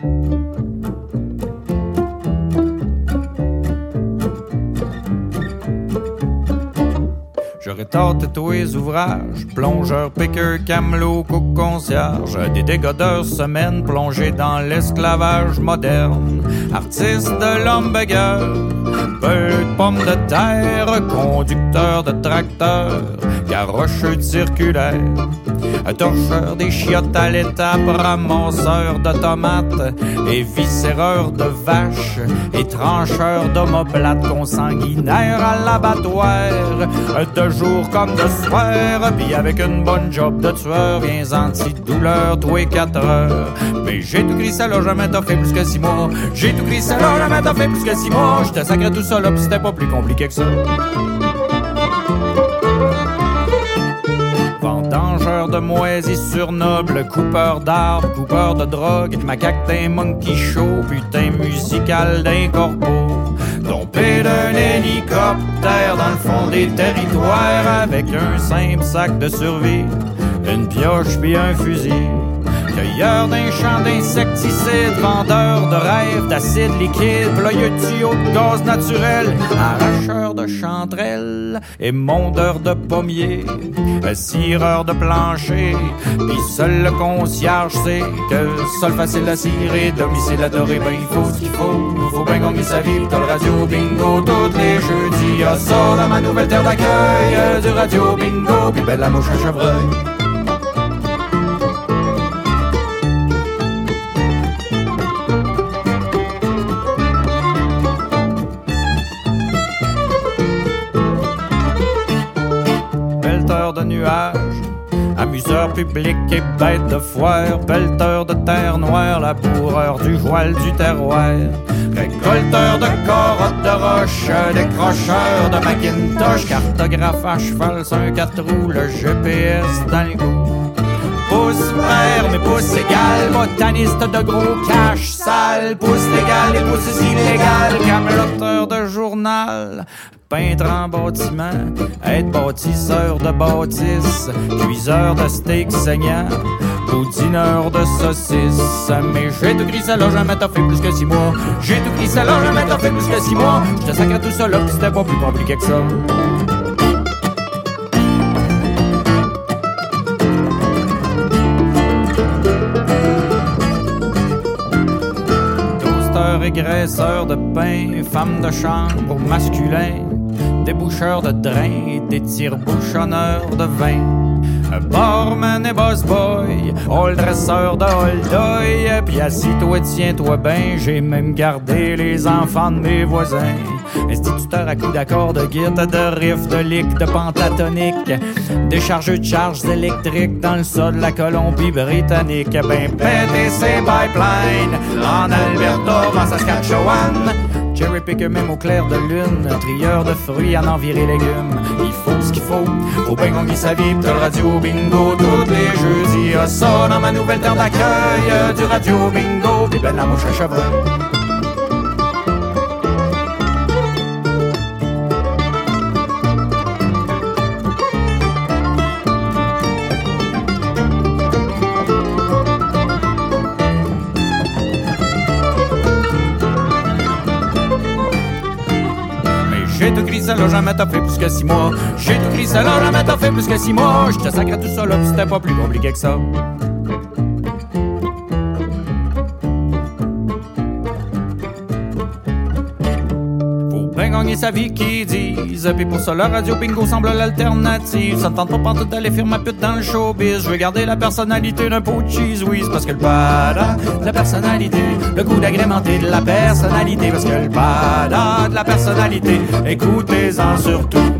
J'aurais tâté tous les ouvrages, plongeur, piqueur, camelot, cook, concierge, des dégodeurs semaines plongés dans l'esclavage moderne, artiste de l'hamburger, peu de pommes de terre, conducteur de tracteur, garocheux circulaire, torcheur des chiottes à l'étape, ramasseur de tomates et viscéreur de vaches et trancheur d'omoplates consanguinaires à l'abattoir, de jour comme de soir, puis avec une bonne job de tueur, viens antidouleur, tous les 4 heures. Mais j'ai tout gris ça là, jamais t'as fait plus que 6 mois. J'ai tout gris ça là, jamais t'as fait plus que 6 mois. J'te sacré tout ça là, pis c'était pas plus compliqué que ça. Vendangeur de moisissures nobles, coupeur d'arbres, coupeur de drogue, macaque d'un monkey show, putain musical d'un corbeau. Tombé d'un hélicoptère dans le fond des territoires avec un simple sac de survie, une pioche puis un fusil. Cueilleur d'un champ d'insecticides, vendeur de rêves d'acide liquide, ployeux de tuyaux de gaz naturel, arracheur de chanterelles et mondeur de pommiers, cireur de plancher, pis seul le concierge sait que sol facile à cirer, domicile adoré, ben il faut ce qu'il faut bien gagner sa vie, pis t'as le radio bingo tous les jeudis, y'a ça dans ma nouvelle terre d'accueil, du radio bingo, pis belle la mouche à chevreuil. De nuages, amuseur public et bête de foire, pelleteur de terre noire, laboureur du voile du terroir, récolteur de carottes de roche, décrocheur de Macintosh, cartographe à cheval sur un 4 roues, le GPS dans le goût. Pouce vert, mais pouce égal, botaniste de gros cash sale, pouce légal et pouce illégal, cameloteur de journal, peintre en bâtiment, être bâtisseur de bâtisse, cuiseur de steak saignant, boudineur de saucisses. Mais j'ai tout gris ça là, jamais t'as fait plus que 6 mois. J'ai tout gris ça là, jamais t'as fait plus que 6 mois. J'te sacré tout ça là, pis c'était pas plus compliqué que ça. Graisseur de pain, femme de chambre au masculin, déboucheur de drain, des tire-bouchonneurs de vin, barman et boss boy, all dresseur de hold-oy, pis assis-toi, tiens-toi ben, j'ai même gardé les enfants de mes voisins. Instituteur à coups d'accords de guitare, de riff, de lick, de pentatonique, déchargeux de charges électriques dans le sol de la Colombie-Britannique. Ben péter ses pipelines en Alberta, en Saskatchewan, cherry picker même au clair de lune, trieur de fruits en enviré légumes. Il faut ce qu'il faut bien gagner sa vie, pis t'as le radio bingo tous les jeudis. Y'a ça dans ma nouvelle terre d'accueil, du radio bingo, pis ben la mouche à chevreuil. J'ai tout gris ça là, jamais t'as fait plus que 6 mois. J'ai tout gris ça là, jamais t'as fait plus que 6 mois. J'te sacré tout ça là, pis c'était pas plus compliqué que ça. Gagner sa vie qui disent, pis pour ça le radio bingo semble l'alternative. Ça me tente pas pantoute d'aller faire ma pute dans le showbiz. Je veux garder la personnalité d'un pot de cheese whiz, parce que le pada de la personnalité, le goût d'agrémenter de la personnalité, parce que le pada de la personnalité, écoutez-en surtout